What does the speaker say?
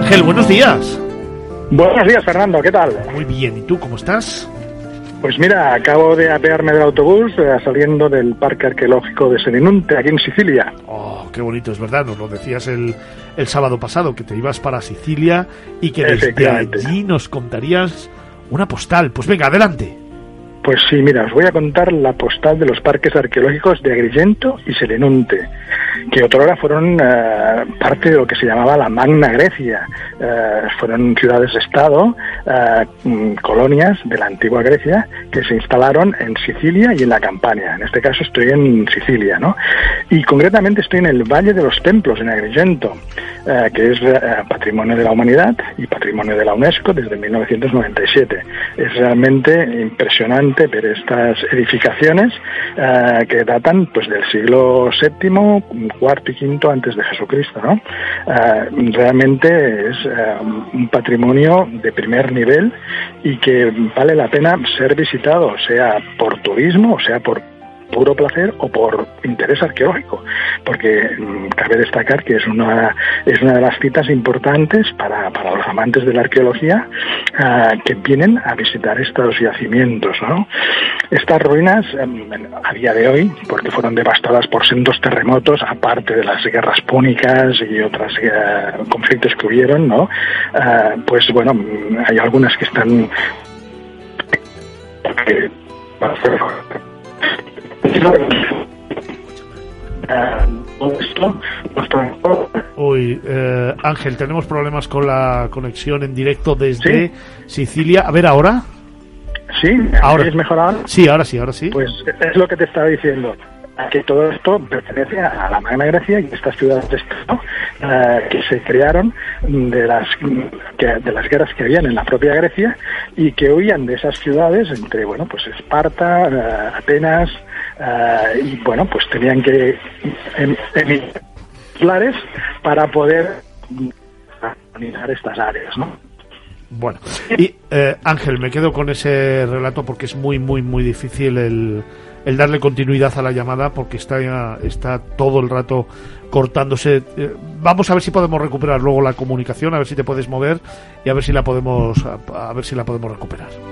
Ángel, buenos días. Buenos días, Fernando, ¿qué tal? Muy bien, ¿y tú cómo estás? Pues mira, acabo de apearme del autobús saliendo del Parque Arqueológico de Selinunte, aquí en Sicilia. Oh, qué bonito, es verdad, nos lo decías el sábado pasado, que te ibas para Sicilia y que desde allí nos contarías una postal. Pues venga, adelante. Pues sí, mira, os voy a contar la postal de los parques arqueológicos de Agrigento y Selinunte, que otrora fueron parte de lo que se llamaba la Magna Grecia. Fueron ciudades-estado, colonias de la antigua Grecia, que se instalaron en Sicilia y en la Campania. En este caso estoy en Sicilia, ¿no? Y concretamente estoy en el Valle de los Templos, en Agrigento, que es Patrimonio de la Humanidad y Patrimonio de la UNESCO desde 1997. Es realmente impresionante ver estas edificaciones que datan pues del siglo VII, cuarto y quinto antes de Jesucristo, ¿no? Realmente es un patrimonio de primer nivel y que vale la pena ser visitado, sea por turismo o sea por puro placer o por interés arqueológico, porque cabe destacar que es una de las citas importantes para los amantes de la arqueología que vienen a visitar estos yacimientos, ¿no? Estas ruinas a día de hoy, porque fueron devastadas por sendos terremotos, aparte de las guerras púnicas y otros conflictos que hubieron, ¿no? Pues bueno, hay algunas que están Uy, Ángel, tenemos problemas con la conexión en directo desde Sicilia. A ver, ¿ahora? ¿Sí? ¿Ahora es mejor ahora? Sí, ahora sí. Pues es lo que te estaba diciendo, que todo esto pertenece a la Magna Grecia y estas ciudades de estado que se crearon de las guerras que habían en la propia Grecia y que huían de esas ciudades entre, bueno, pues Esparta, Atenas, y bueno, pues tenían que emitir planes para poder colonizar estas áreas, ¿no? Bueno, y Ángel, me quedo con ese relato porque es muy, muy, muy difícil el darle continuidad a la llamada porque está todo el rato cortándose. Vamos a ver si podemos recuperar luego la comunicación, a ver si te puedes mover y a ver si la podemos recuperar.